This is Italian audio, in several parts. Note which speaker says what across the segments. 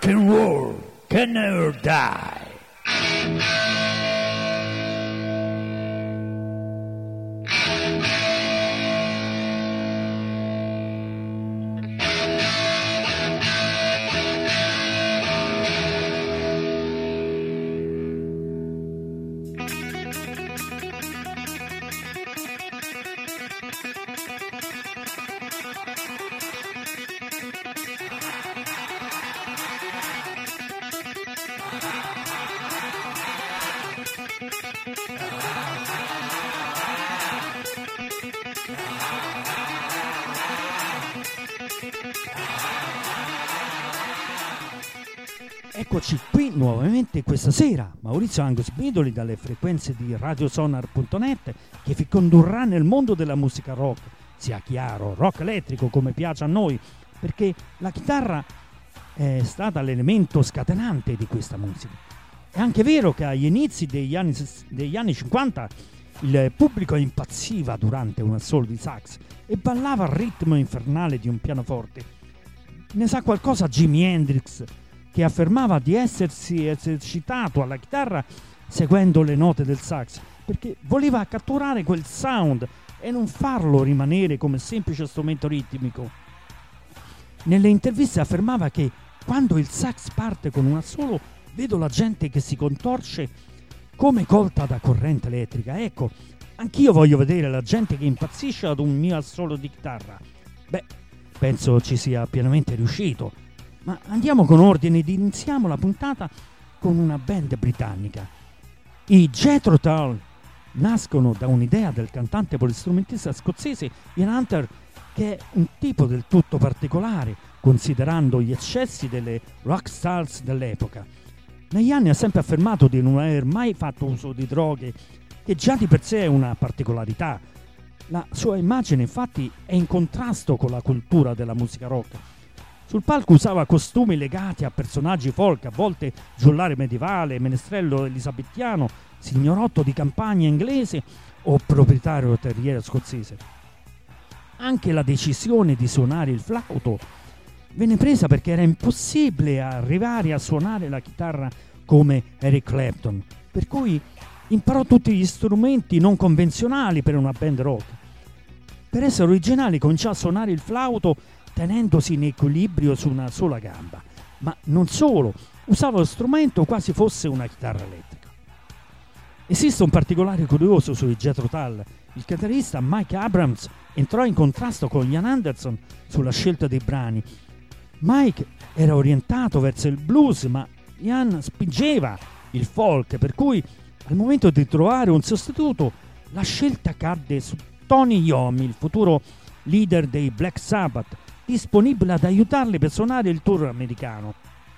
Speaker 1: and roll can never die.
Speaker 2: Eccoci qui nuovamente questa sera, Maurizio Angus Bidoli dalle frequenze di radiosonar.net che vi condurrà nel mondo della musica rock, sia chiaro, rock elettrico come piace a noi, perché la chitarra è stata l'elemento scatenante di questa musica. È anche vero che agli inizi degli anni 50 il pubblico impazziva durante un assolo di sax e ballava al ritmo infernale di un pianoforte. Ne sa qualcosa Jimi Hendrix, che affermava di essersi esercitato alla chitarra seguendo le note del sax, perché voleva catturare quel sound e non farlo rimanere come semplice strumento ritmico. Nelle interviste affermava che quando il sax parte con un assolo vedo la gente che si contorce come colta da corrente elettrica. Ecco, anch'io voglio vedere la gente che impazzisce ad un mio assolo di chitarra. Beh, penso ci sia pienamente riuscito. Ma andiamo con ordine ed iniziamo la puntata con una band britannica. I Jethro Tull nascono da un'idea del cantante polistrumentista scozzese Ian Hunter, che è un tipo del tutto particolare, considerando gli eccessi delle rock stars dell'epoca. Negli anni ha sempre affermato di non aver mai fatto uso di droghe, che già di per sé è una particolarità. La sua immagine infatti è in contrasto con la cultura della musica rock. Sul palco usava costumi legati a personaggi folk, a volte giullare medievale, menestrello elisabettiano, signorotto di campagna inglese o proprietario terriero scozzese. Anche la decisione di suonare il flauto venne presa perché era impossibile arrivare a suonare la chitarra come Eric Clapton, per cui imparò tutti gli strumenti non convenzionali per una band rock. Per essere originali cominciò a suonare il flauto tenendosi in equilibrio su una sola gamba, ma non solo, usava lo strumento quasi fosse una chitarra elettrica. Esiste un particolare curioso sui Jethro Tull. Il chitarrista Mike Abrams entrò in contrasto con Ian Anderson sulla scelta dei brani. Mike era orientato verso il blues, ma Ian spingeva il folk, per cui al momento di trovare un sostituto la scelta cadde su Tony Iommi, il futuro leader dei Black Sabbath, disponibile ad aiutarli per suonare il tour americano.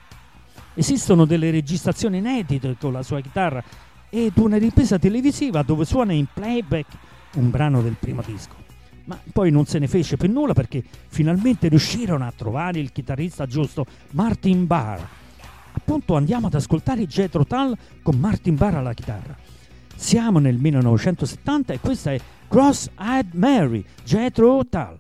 Speaker 2: Esistono delle registrazioni inedite con la sua chitarra ed una ripresa televisiva dove suona in playback un brano del primo disco. Ma poi non se ne fece più nulla perché finalmente riuscirono a trovare il chitarrista giusto, Martin Barr. Appunto andiamo ad ascoltare Jethro Tull con Martin Barr alla chitarra. Siamo nel 1970 e questa è Cross-Eyed Mary, Jethro Tull.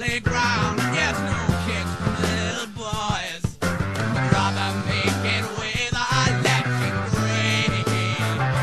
Speaker 3: playground. Yes, no kicks from little boys. I'd rather make it with electric gray.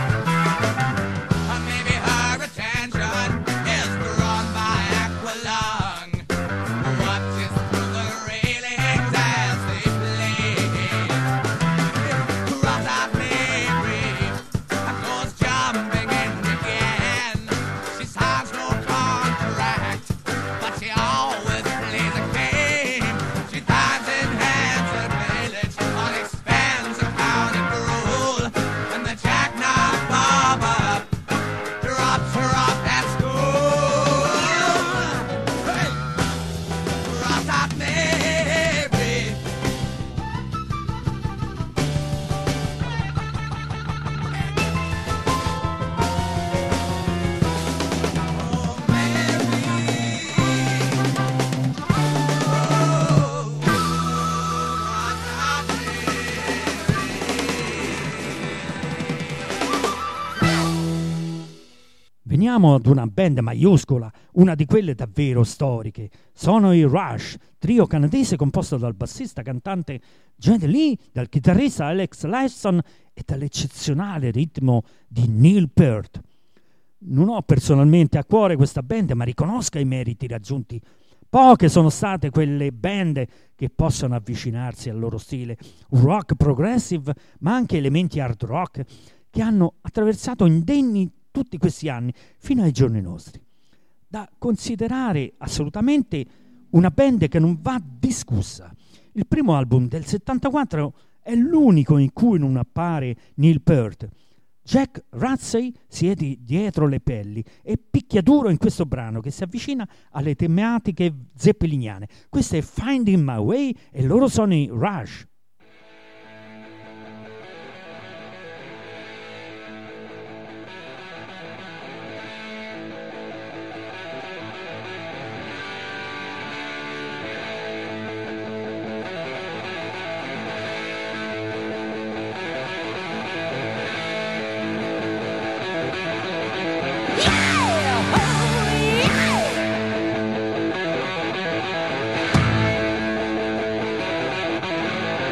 Speaker 3: Or maybe her attention is drawn by Aqualung, who watches through the railings as they play. Cross out Mary, goes jumping in again. She signs no contract, but she always plays a game. She dives in hands and village on expensive county rule, and the jackknife Baba drops her off at school. Hey! Cross out Mary. Oh,
Speaker 2: Veniamo ad una band maiuscola, una di quelle davvero storiche. Sono i Rush, trio canadese composto dal bassista cantante Geddy Lee, dal chitarrista Alex Lifeson e dall'eccezionale ritmo di Neil Peart. Non ho personalmente a cuore questa band, ma riconosco i meriti raggiunti. Poche sono state quelle band che possono avvicinarsi al loro stile, un rock progressive, ma anche elementi hard rock che hanno attraversato indenni tutti questi anni fino ai giorni nostri. Da considerare assolutamente una band che non va discussa. Il primo album del 74 è l'unico in cui non appare Neil Peart. Jack Rutsey siede dietro le pelli e picchia duro in questo brano che si avvicina alle tematiche zeppeliniane. Questo è Finding My Way e loro sono i Rush.
Speaker 3: yeah!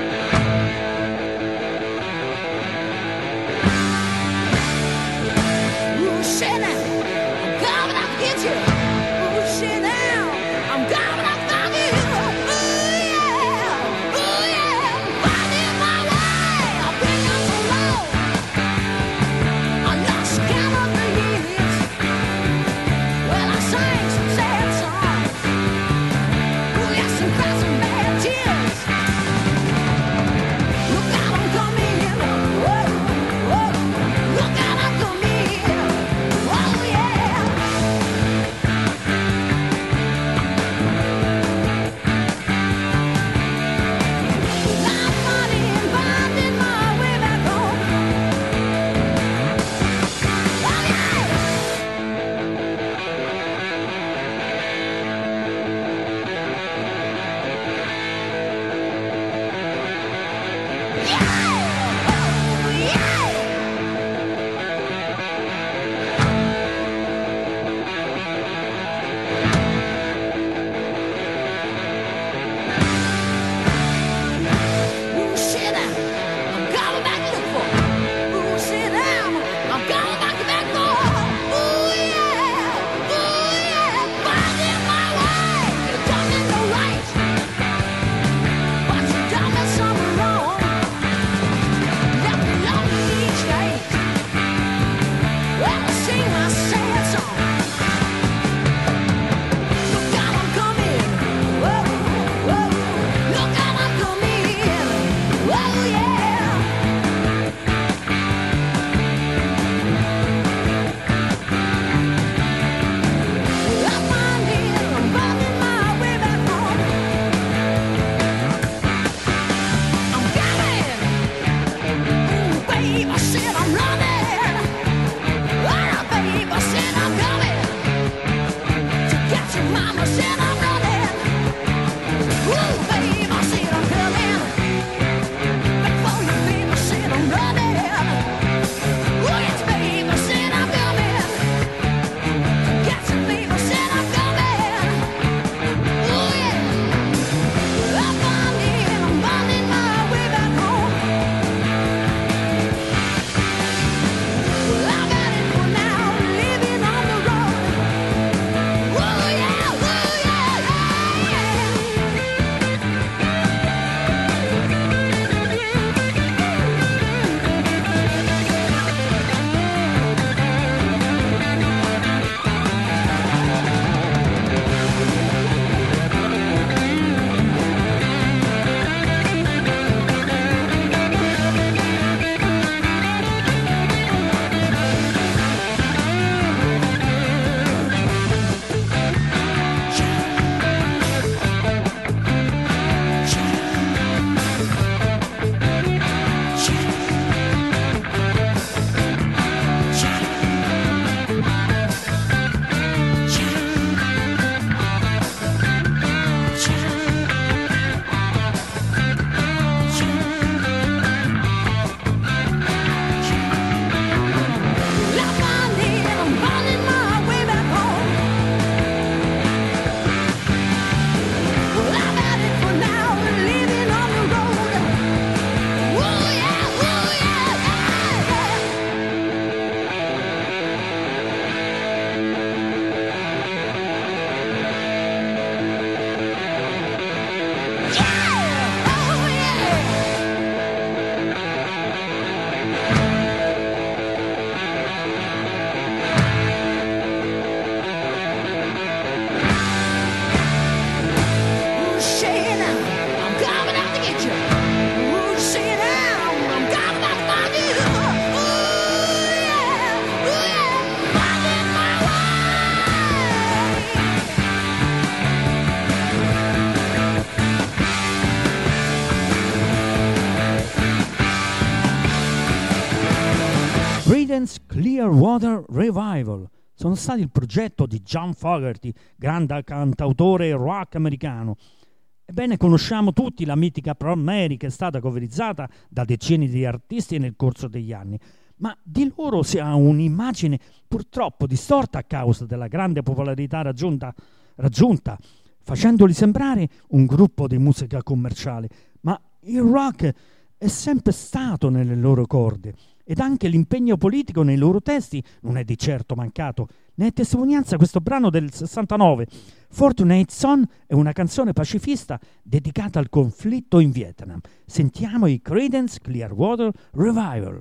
Speaker 2: Creedence Clearwater Revival. Sono stati il progetto di John Fogerty, grande cantautore rock americano. Ebbene, conosciamo tutti la mitica Proud Mary, che è stata coverizzata da decine di artisti nel corso degli anni, ma di loro si ha un'immagine purtroppo distorta a causa della grande popolarità raggiunta, facendoli sembrare un gruppo di musica commerciale. Ma il rock è sempre stato nelle loro corde, ed anche l'impegno politico nei loro testi non è di certo mancato. Ne è testimonianza questo brano del 69, Fortunate Son, è una canzone pacifista dedicata al conflitto in Vietnam. Sentiamo i Creedence Clearwater Revival.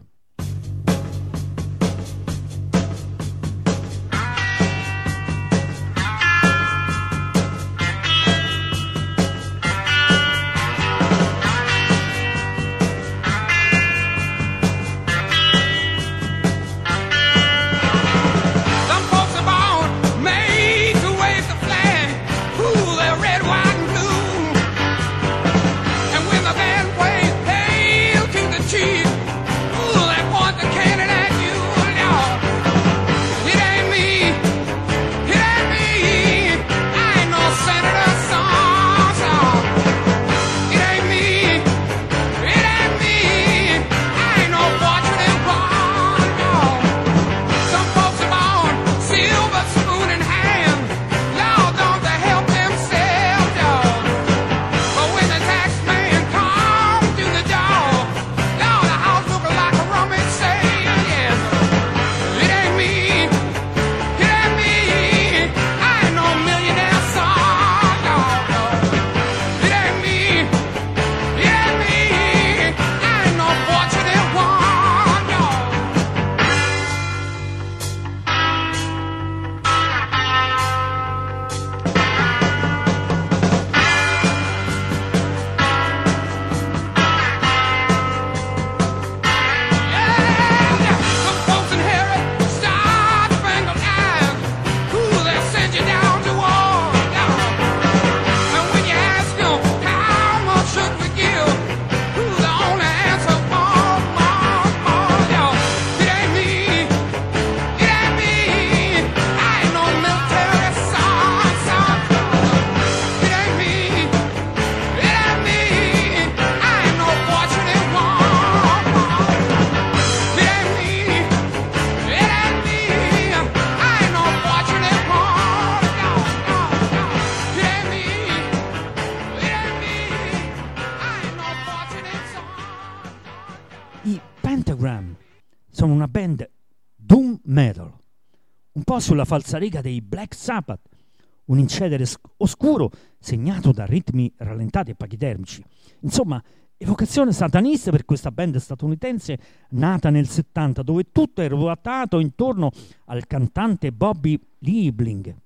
Speaker 2: Sono una band doom metal, un po' sulla falsariga dei Black Sabbath, un incedere oscuro segnato da ritmi rallentati e pachidermici. Insomma, evocazione satanista per questa band statunitense nata nel 70, dove tutto è ruotato intorno al cantante Bobby Liebling.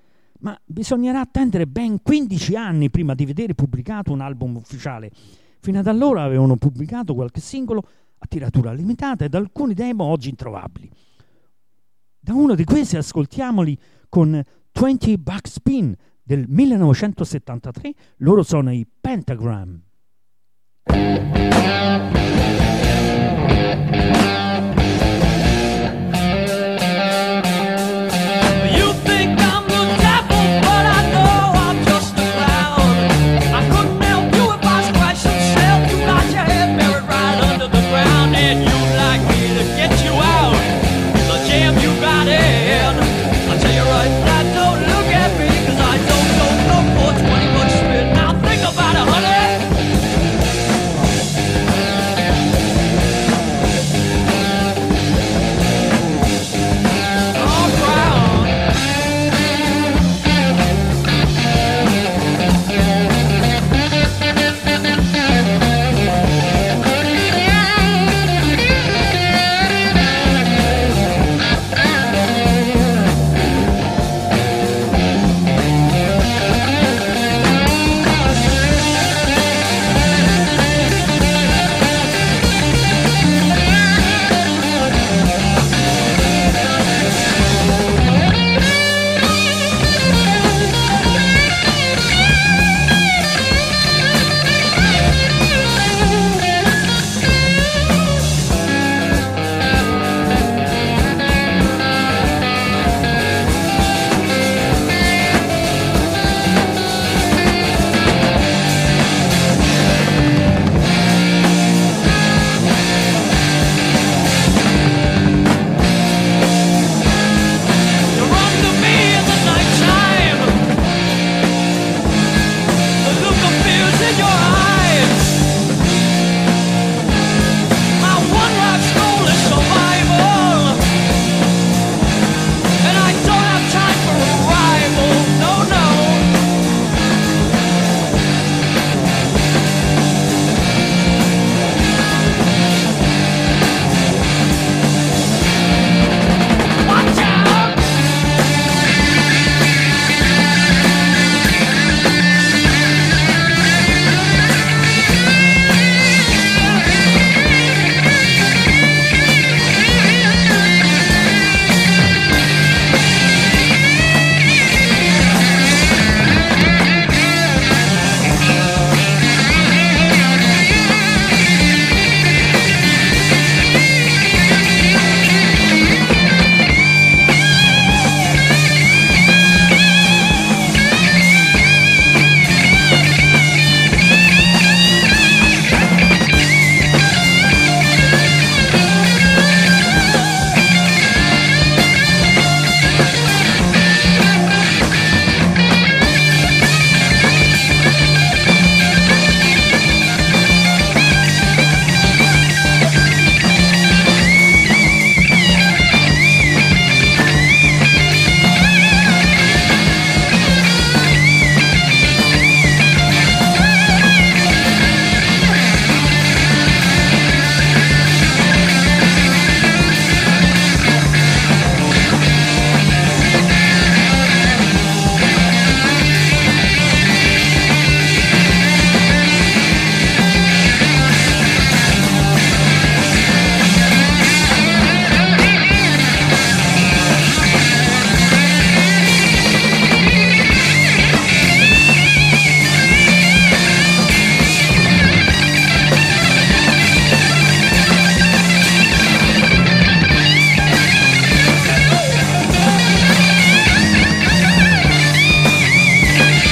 Speaker 2: Ma bisognerà attendere ben 15 anni prima di vedere pubblicato un album ufficiale. Fino ad allora avevano pubblicato qualche singolo a tiratura limitata ed alcuni demo oggi introvabili. Da uno di questi ascoltiamoli con 20 Buck Spin del 1973, loro sono i Pentagram.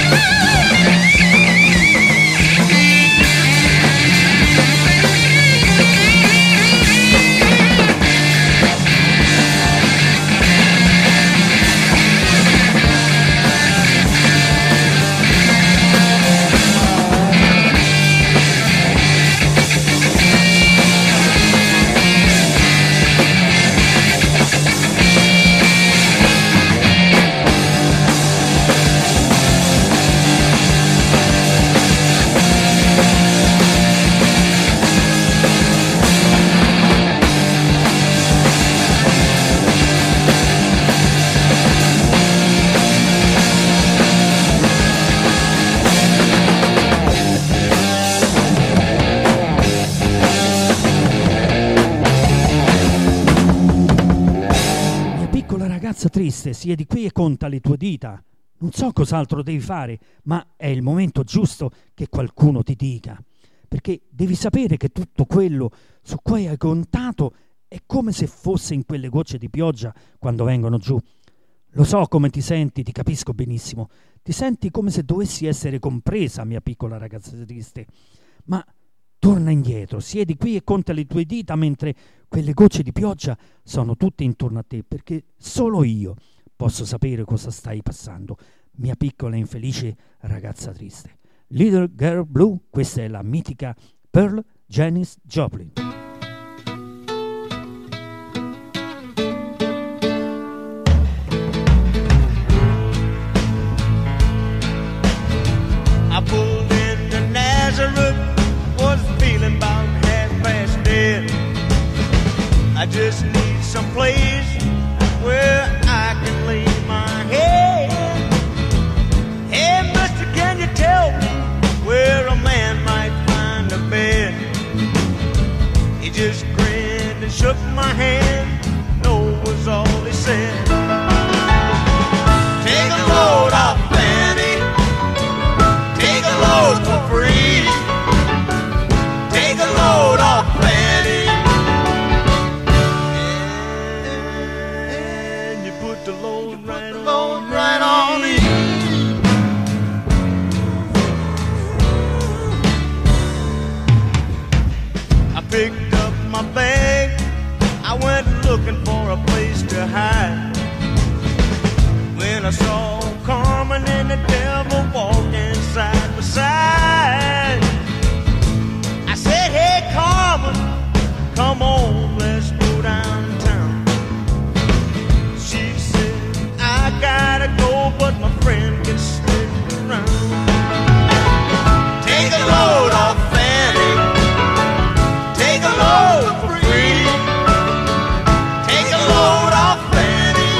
Speaker 2: ragazza triste, siedi qui e conta le tue dita. Non so cos'altro devi fare, ma è il momento giusto che qualcuno ti dica. Perché devi sapere che tutto quello su cui hai contato è come se fosse in quelle gocce di pioggia quando vengono giù. Lo so come ti senti, ti capisco benissimo. Ti senti come se dovessi essere compresa, mia piccola ragazza triste. Ma torna indietro, siedi qui e conta le tue dita mentre quelle gocce di pioggia sono tutte intorno a te, perché solo io posso sapere cosa stai passando, mia piccola e infelice ragazza triste. Little Girl Blue, questa è la mitica Pearl Janis Joplin.
Speaker 4: I pulled into Nazareth, was feeling about half past dead. I just need some place where I can lay my head. Hey, mister, can you tell me where a man might find a bed? He just grinned and shook my hand, no was all he said. Take a load off, Fanny, take a load for free. Take a load off, Fanny, and you put the load right on me. I picked up my bag, I went looking for a place to hide. When I saw Carmen and the devil walking side by side, I said, hey Carmen, come on, let's go downtown. She said, I gotta go, but my friend can stick around. Take a load off, Fanny, take a load for free. Take a load off, Fanny,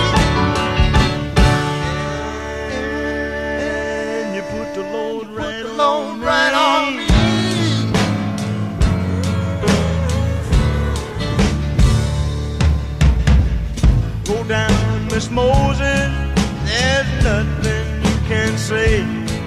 Speaker 4: and you put the load right on me. Go down, Miss Moses, there's nothing you can say.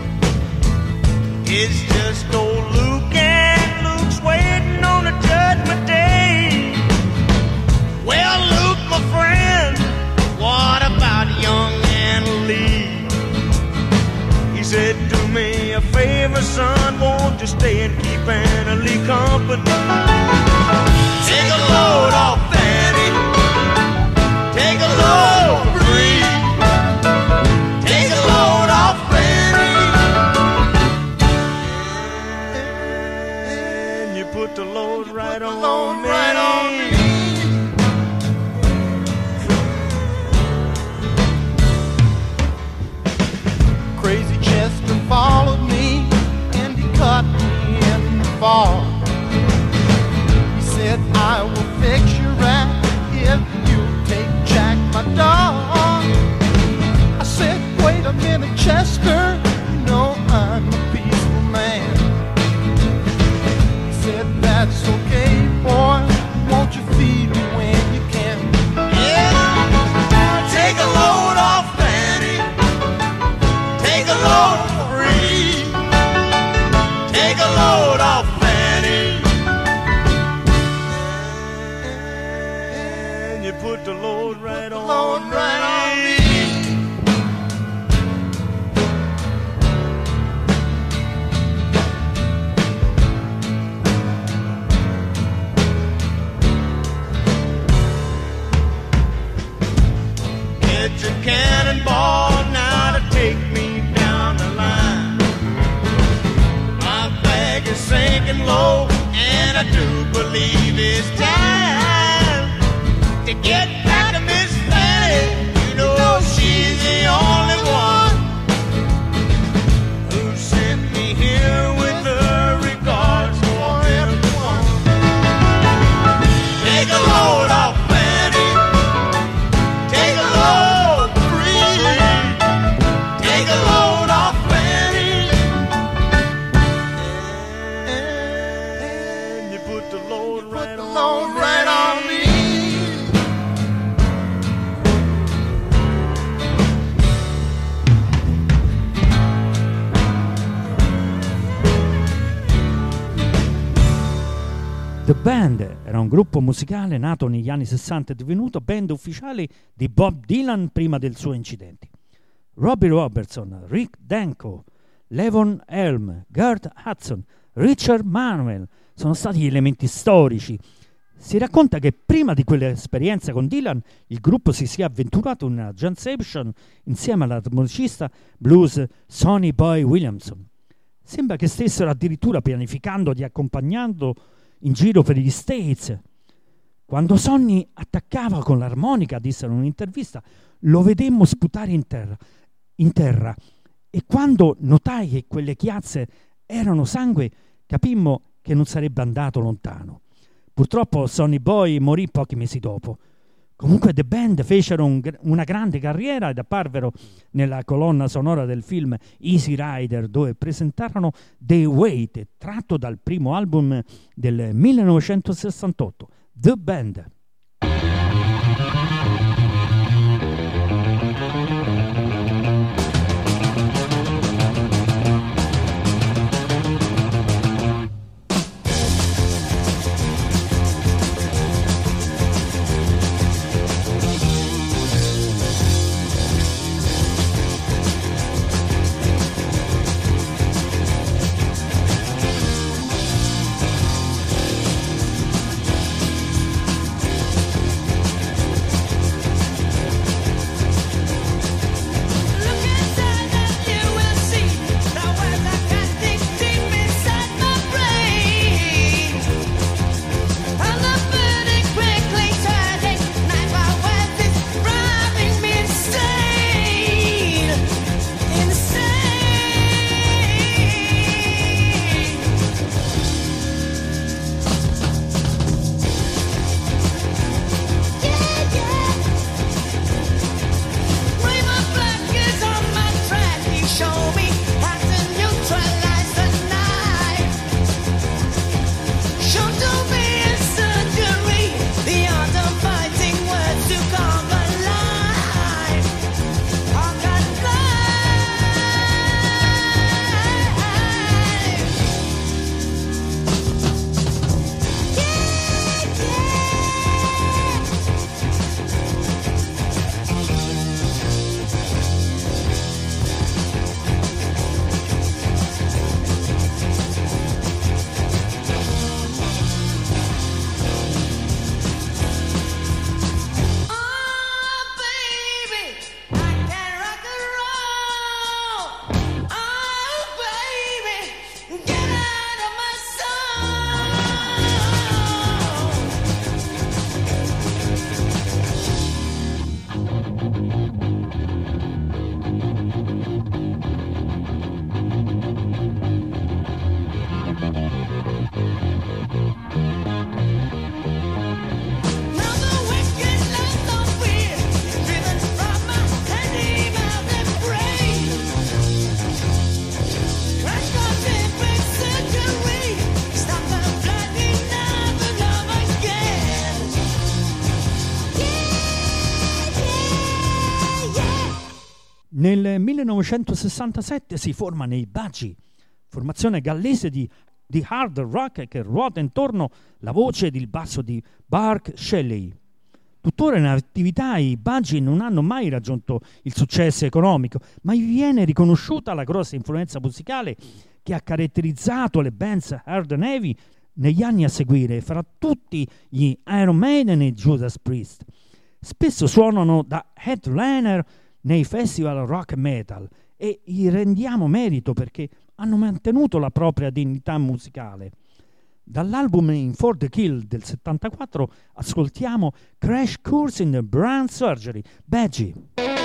Speaker 4: It's just old Luke, and Luke's waiting on the judgment day. Well, Luke, my friend, what about young Anna Lee? He said, do me a favor, son, won't you stay and keep Anna Lee company? Take a load off, Fanny, take a load free. Take a load off, Fanny, and you put the load right on me.
Speaker 5: Crazy Chester followed me and he caught me in the fall. He said, I will fix you right if you take Jack, my dog. I said, wait a minute, Chester, you know I'm a peaceful man. He said, that's okay, boy,
Speaker 4: I do believe it's time to get back to Miss Fanny. You know she's the only one who sent me here with her regards for everyone. Take a load off Fanny, take a load free, take a load off Fanny, and you put the load right on me.
Speaker 2: The Band era un gruppo musicale nato negli anni 60 e divenuto band ufficiale di Bob Dylan prima del suo incidente. Robbie Robertson, Rick Danko, Levon Helm, Gert Hudson, Richard Manuel sono stati gli elementi storici. Si racconta che prima di quell'esperienza con Dylan il gruppo si sia avventurato in una jam session insieme all'armonicista blues Sonny Boy Williamson. Sembra che stessero addirittura pianificando di accompagnarlo in giro per gli States. Quando Sonny attaccava con l'armonica, disse in un'intervista, lo vedemmo sputare in terra e quando notai che quelle chiazze erano sangue capimmo che non sarebbe andato lontano. Purtroppo Sonny Boy morì pochi mesi dopo. Comunque The Band fecero una grande carriera ed apparvero nella colonna sonora del film Easy Rider, dove presentarono The Wait, tratto dal primo album del 1968, The Band. Nel 1967 si formano i Budgie, formazione gallese di hard rock che ruota intorno la voce ed il basso di Burke Shelley. Tuttora in attività i Budgie non hanno mai raggiunto il successo economico, ma gli viene riconosciuta la grossa influenza musicale che ha caratterizzato le bands hard and heavy negli anni a seguire, fra tutti gli Iron Maiden e Judas Priest. Spesso suonano da headliner nei festival rock metal e gli rendiamo merito perché hanno mantenuto la propria dignità musicale. Dall'album In For The Kill del 74 ascoltiamo Crash Course in Brain Surgery, Badgie.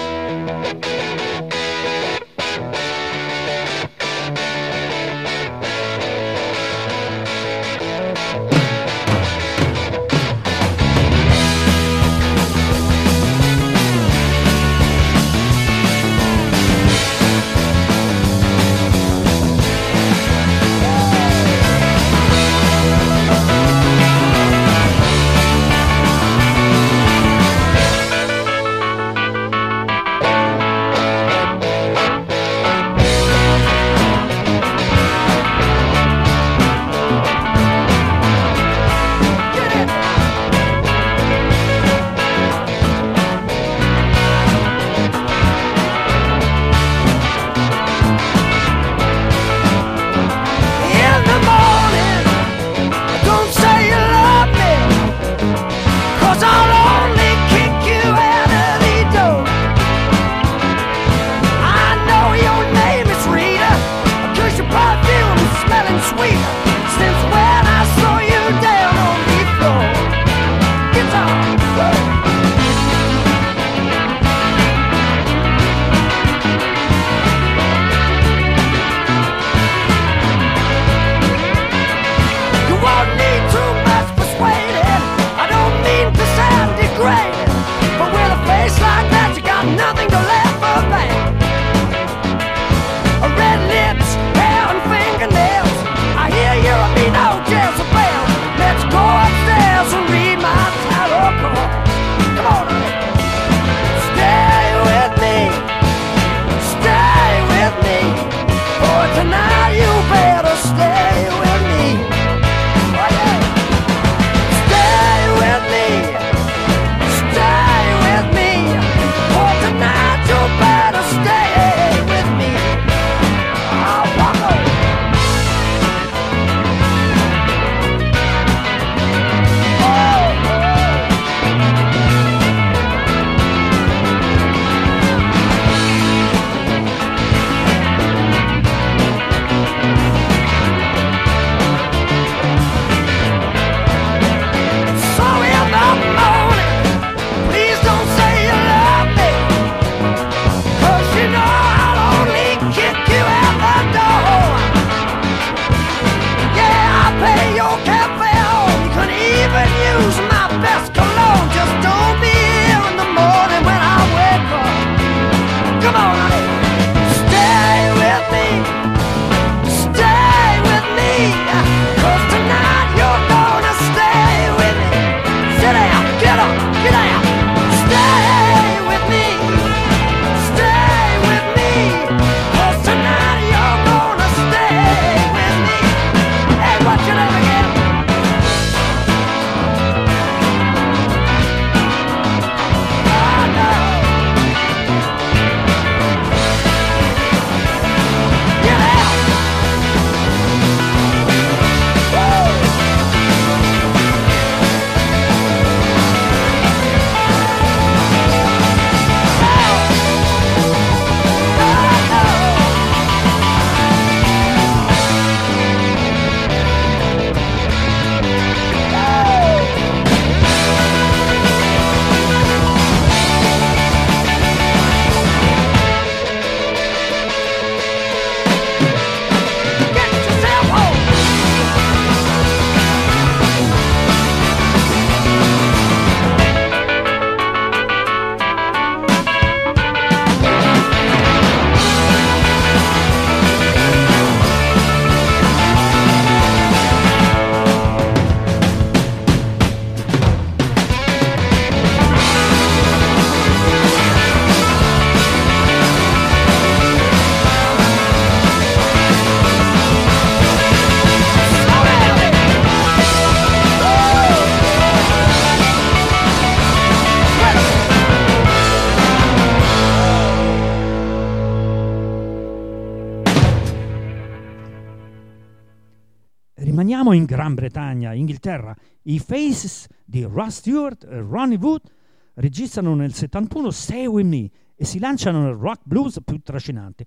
Speaker 2: Rimaniamo in Gran Bretagna, Inghilterra. I Faces di Russ Stewart e Ronnie Wood registrano nel 71 Stay With Me e si lanciano nel rock blues più trascinante.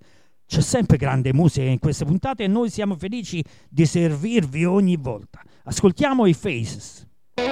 Speaker 2: C'è sempre grande musica in queste puntate e noi siamo felici di servirvi ogni volta. Ascoltiamo i Faces.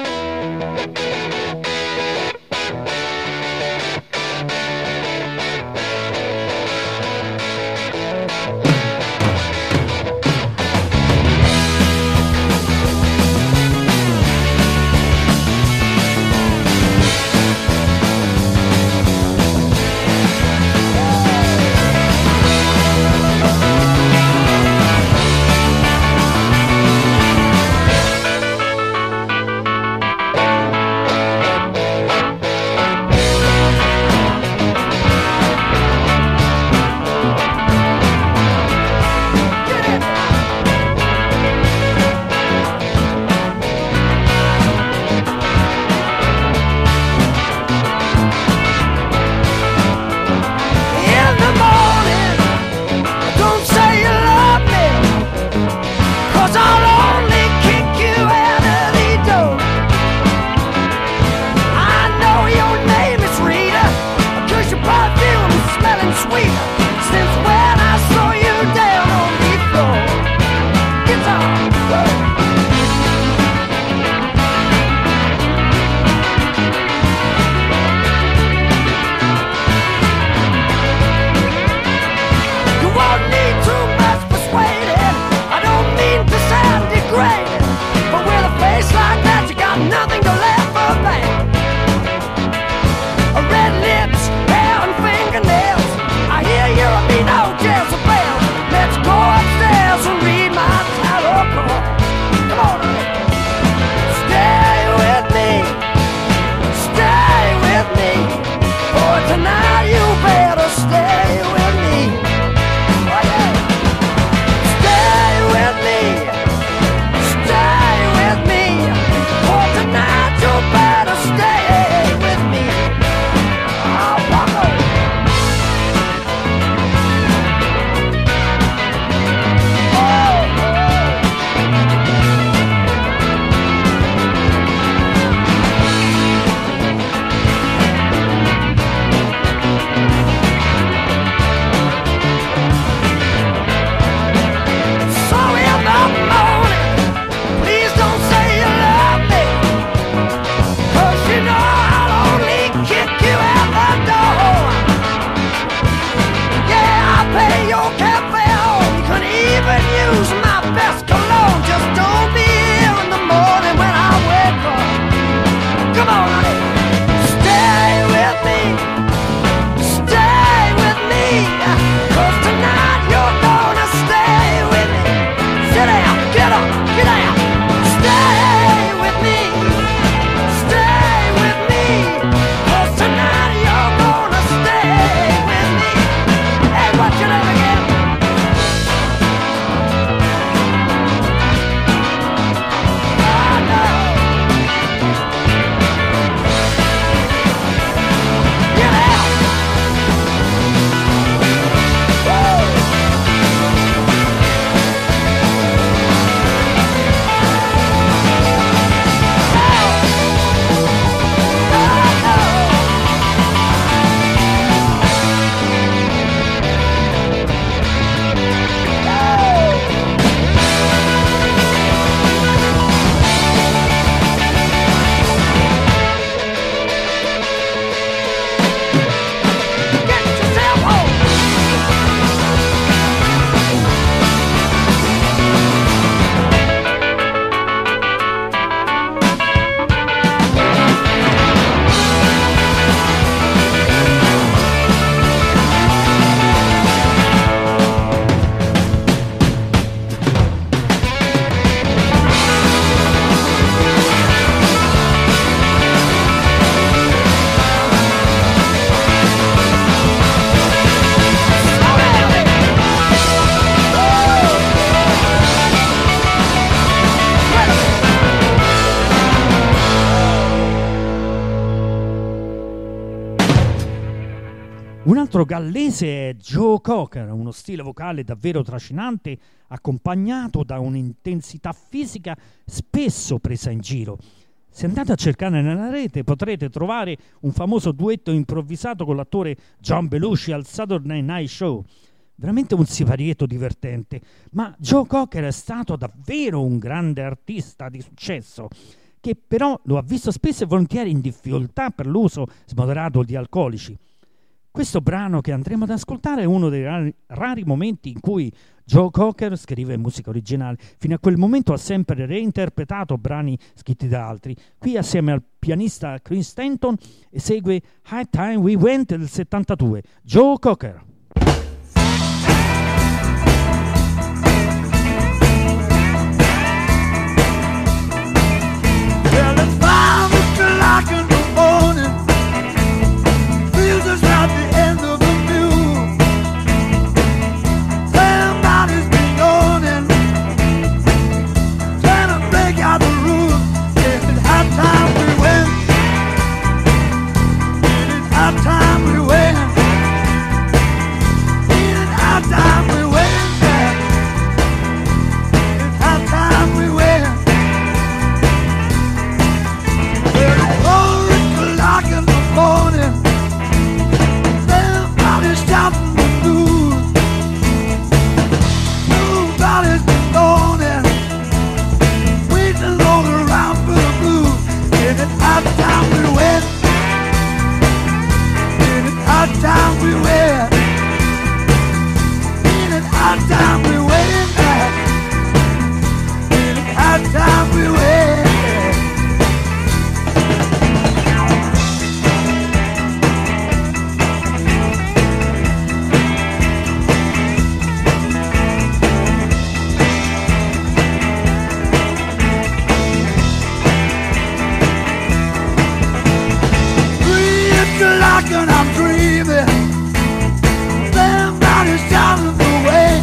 Speaker 2: Un altro gallese è Joe Cocker, uno stile vocale davvero trascinante, accompagnato da un'intensità fisica spesso presa in giro. Se andate a cercare nella rete potrete trovare un famoso duetto improvvisato con l'attore John Belushi al Saturday Night Show. veramente un siparietto divertente, ma Joe Cocker è stato davvero un grande artista di successo, che però lo ha visto spesso e volentieri in difficoltà per l'uso smoderato di alcolici. Questo brano che andremo ad ascoltare è uno dei rari momenti in cui Joe Cocker scrive musica originale. Fino a quel momento ha sempre reinterpretato brani scritti da altri. Qui assieme al pianista Chris Stanton esegue High Time We Went del 72. Joe Cocker.
Speaker 5: Well, it's 5 o'clock in the morning. Feels just like the end of the mule. Somebody's been yawning, trying to break out the roof. Is it high time we went? Is it high time we went? Is it high time we went? Is it high time we went? Well, it's 4 o'clock in the morning. Somebody's shouting the blues. Nobody's been moaning, waiting all around for the blues. Is it high time we went? Is it high time we went? Is it high time we went? Is it high time we went? And I'm dreaming, somebody's shouting the way.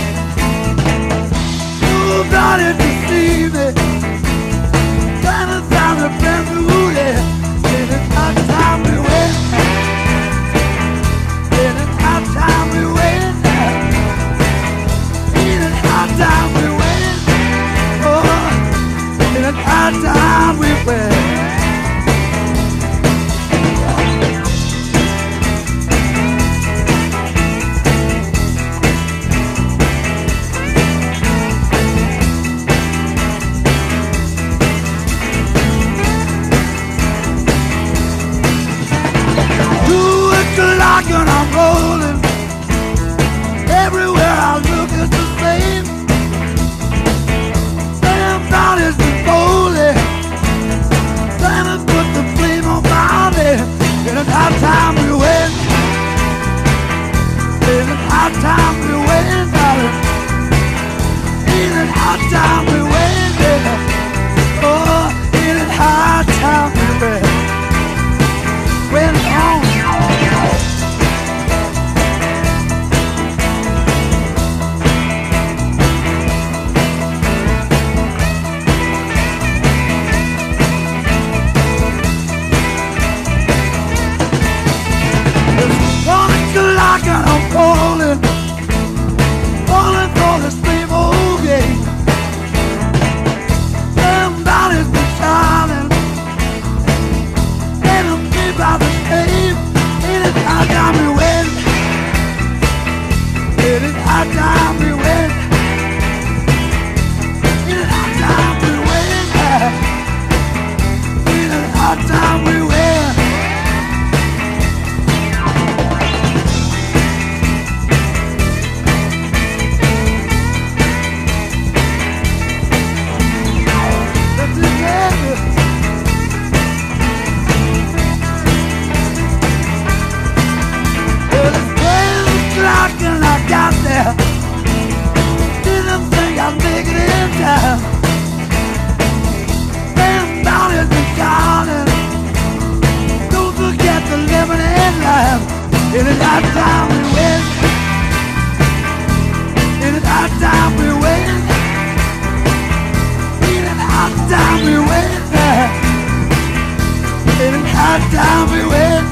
Speaker 5: Nobody to see me, trying to find a brand new day. Is it high time we went? Is it high time we went? Is it high time we went? Oh, is it high time we went? And I'm rolling. Everywhere I look it's the same. Somebody's been bowling, trying to put the flame on my name. Is it high time we went? Is it high time we went, darling? Is it high time we went? Yeah. Oh, is it high time we went? Went on. And I'm falling for the same old game. Somebody's been shining, and I'm made by the same. It is high time we went. It is high time we went. It is high time we went. It is high time we went. And I got there, didn't think I'd make it in time. Somebody's been shining, don't forget the lemonade lime. It is high time we went. It is high time we went. It is high time we went. It is high time we went.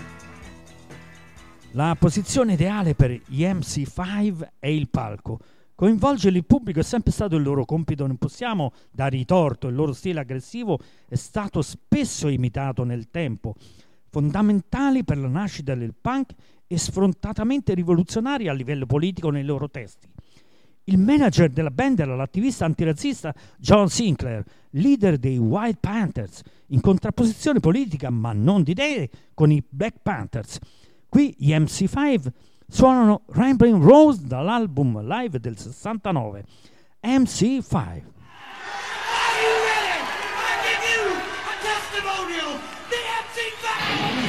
Speaker 2: La posizione ideale per gli MC5 è il palco. Coinvolgere il pubblico è sempre stato il loro compito, non possiamo dare torto, il loro stile aggressivo è stato spesso imitato nel tempo, fondamentali per la nascita del punk e sfrontatamente rivoluzionari a livello politico nei loro testi. Il manager della band era l'attivista antirazzista John Sinclair, leader dei White Panthers, in contrapposizione politica ma non di idee con i Black Panthers. Qui gli MC5 suonano Rambling Rose dall'album live del 69, MC5.
Speaker 6: Are you ready? I give you a testimonial, the MC5.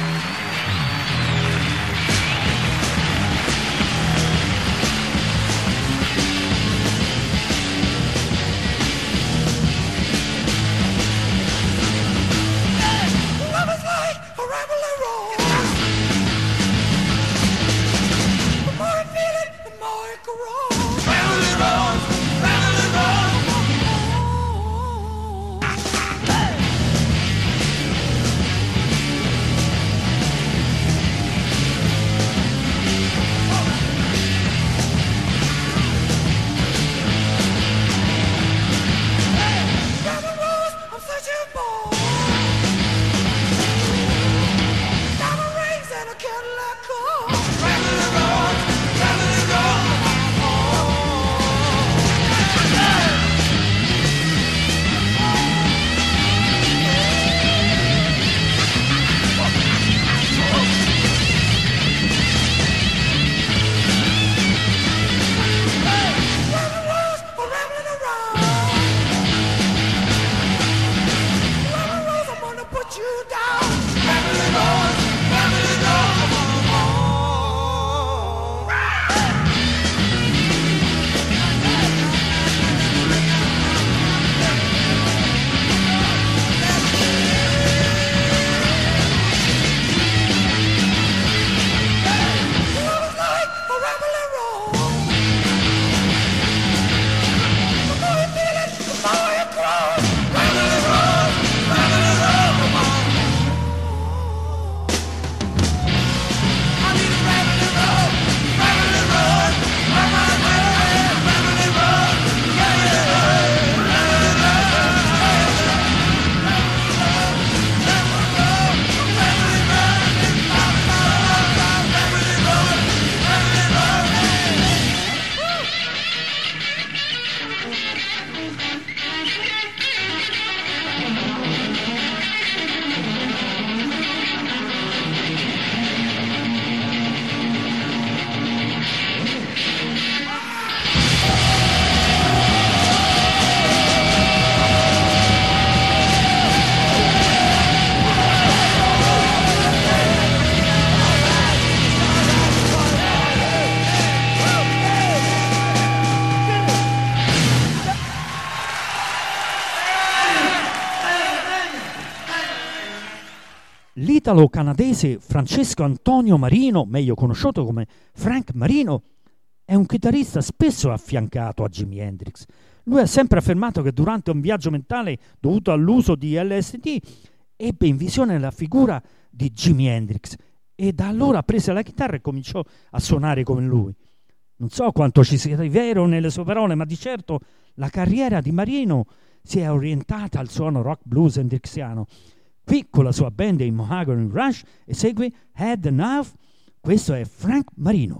Speaker 6: Love is like a rambling road. The more I feel it, the more it grows. Rambling road, rambling road. Rambling roads, I'm searching for. Diamond rings and a Cadillac car. Rambling roads, rambling roads. Rambling roads, I'm rambling around. Rambling roads, I'm gonna put you down. Rambling roads, rambling roads. Love is like a rambling road. The more you feel it, the more it grows. Rambling road, rambling road. I need a rambling road, rambling road. Rambling road, rambling road. Rambling road, rambling
Speaker 2: L'italo-canadese Francesco Antonio Marino, meglio conosciuto come Frank Marino, è un chitarrista spesso affiancato a Jimi Hendrix. Lui ha sempre affermato che durante un viaggio mentale dovuto all'uso di LSD ebbe in visione la figura di Jimi Hendrix e da allora prese la chitarra e cominciò a suonare come lui. Non so quanto ci sia di vero nelle sue parole, ma di certo la carriera di Marino si è orientata al suono rock blues hendrixiano. Qui con la sua band in Mahogany Rush esegue Had Enough. Questo è Frank Marino.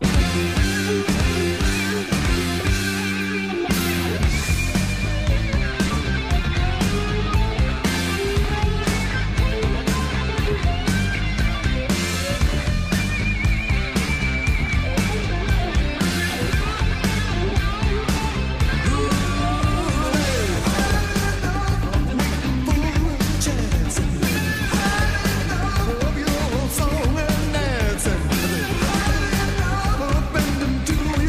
Speaker 6: Song and dancing, up and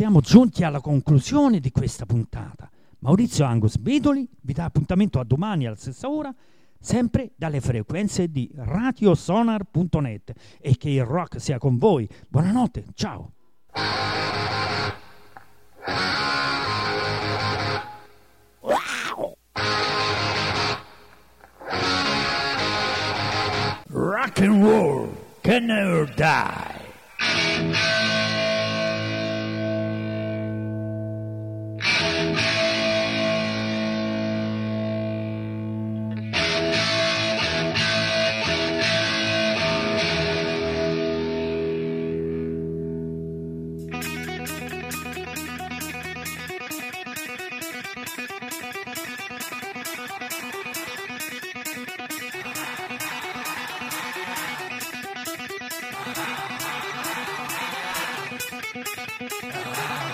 Speaker 2: siamo giunti alla conclusione di questa puntata. Maurizio Angus Bidoli vi dà appuntamento a domani alla stessa ora, sempre dalle frequenze di radiosonar.net, e che il rock sia con voi. Buonanotte, ciao.
Speaker 1: Rock and roll can never die.
Speaker 6: Thank you.